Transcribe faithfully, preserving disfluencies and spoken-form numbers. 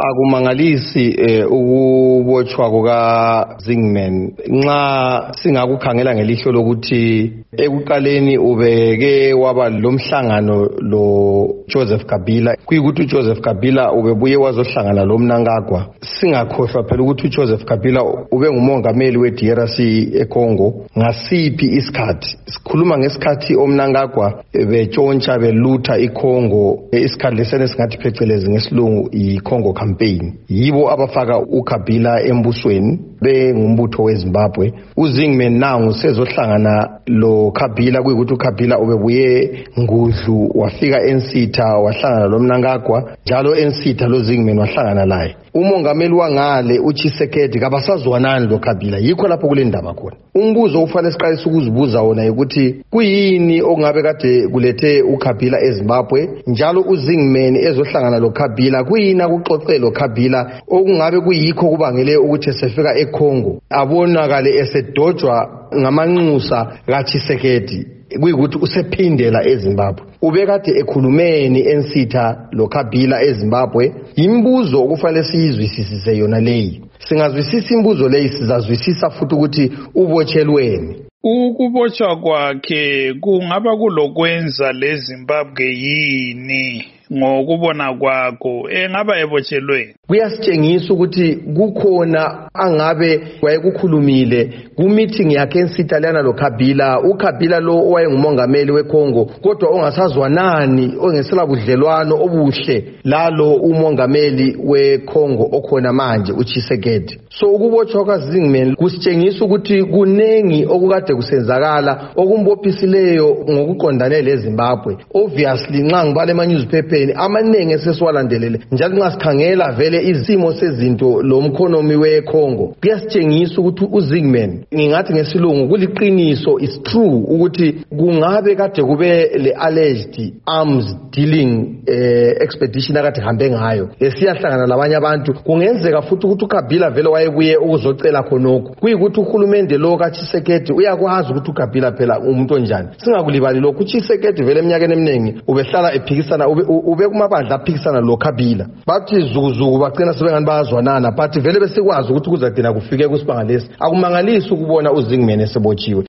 akumangalisi ukubotshwa kuka Zingman nxa singakukhangela ngelihlo lokuthi ekuqaleni ubeke waba lomhlangano lo Joseph Kabila kuyikuthi Joseph Kabila ubebuye wazohlangana lo Mnangagwa singakhohlwa phela ukuthi Joseph Kabila ube ngumongameli we D R C eCongo ngasiphi isikhathi sikhuluma ngesikhathi oMnangagwa betshontsha belutha iCongo isikhathi lesene singathi phecelezi ngesilungu iCongo campaign yibo abafaka uKabila embusweni bengumbutho weZimbabwe uZingman nangu sezohlangana lo Kabila kuyikuthi uKabila ubebuye ngudlu wafika eNsitha wahlangana lo Mnangagwa njalo eNsitha lo Zingman wahlangana laye umongameli wangale uChisekedi kabasazwanani lo Kabila yikho lapho kule ndaba khona umbuzo ufanele siqalise ukuzibuza wona ukuthi kuyini okungabe kade kulethe uKabila eZimbabwe njalo uZingman ezohlangana lo Kabila kuyini akuxoxele lo Kabila okungabe kuyikho kubangele ukuthi sefika eCongo abonakale esedojwa ngamanxusa kaChisekedi kuyikuthi usephindela eZimbabwe ubekade ekhulumeni eNsitha lo Kabila eZimbabwe imibuzo okufanele sizwisise yona leyi singazwisisa imibuzo leyi sizazwisisa futhi ukuthi ubotshelweni ukubotshwa kwakhe kungaba kulokwenza leZimbabwe yini ngokubona kwakho engaba ebotshelweni kuyasitshengisa ukuthi kukhona angabe wayekukhulumile ku meeting yakhe eNsitha lana lo Kabila uKabila lo owayengumongameli weCongo kodwa ongasazwanani ongesela budlelwano obuhle lalo umongameli weCongo okhona manje uChisekedi so ukubotshwa kwaZingman kusitshengisa ukuthi kunengi okukade kusenzakala okumbophisileyo ngokuqondane leZimbabwe obviously nxa ngibale ama newspaper amanenge sesiwalandelele njalo nxa sikhangela vele izimo sezinto lo mkhonomi weCongo kuyasitshengisa ukuthi uZingman ngingathi ngesilungu kuliqiniso is true ukuthi kungabe kade kube le alleged arms dealing eh, expedition akade hambe ngayo esiyahlangana labanye abantu kungenzeka futhi ukuthi uKabila vele wayebuye ukuzocela khonokho kuyikuthi uhulumende lo kaChisekedi uyakwazi ukuthi uKabila phela umuntu onjani singakulibali lokhu uChisekedi vele eminyakeni eminingi ubehlala ephikisana ube, ube kumabandla aphikisana lo Kabila bathi zukuzuku bagcina sebengani bayazwanana but vele besikwazi ukuthi kuzagcina kufike kusibanga lesi akumangalisi ukubona uZingman esebotshiwe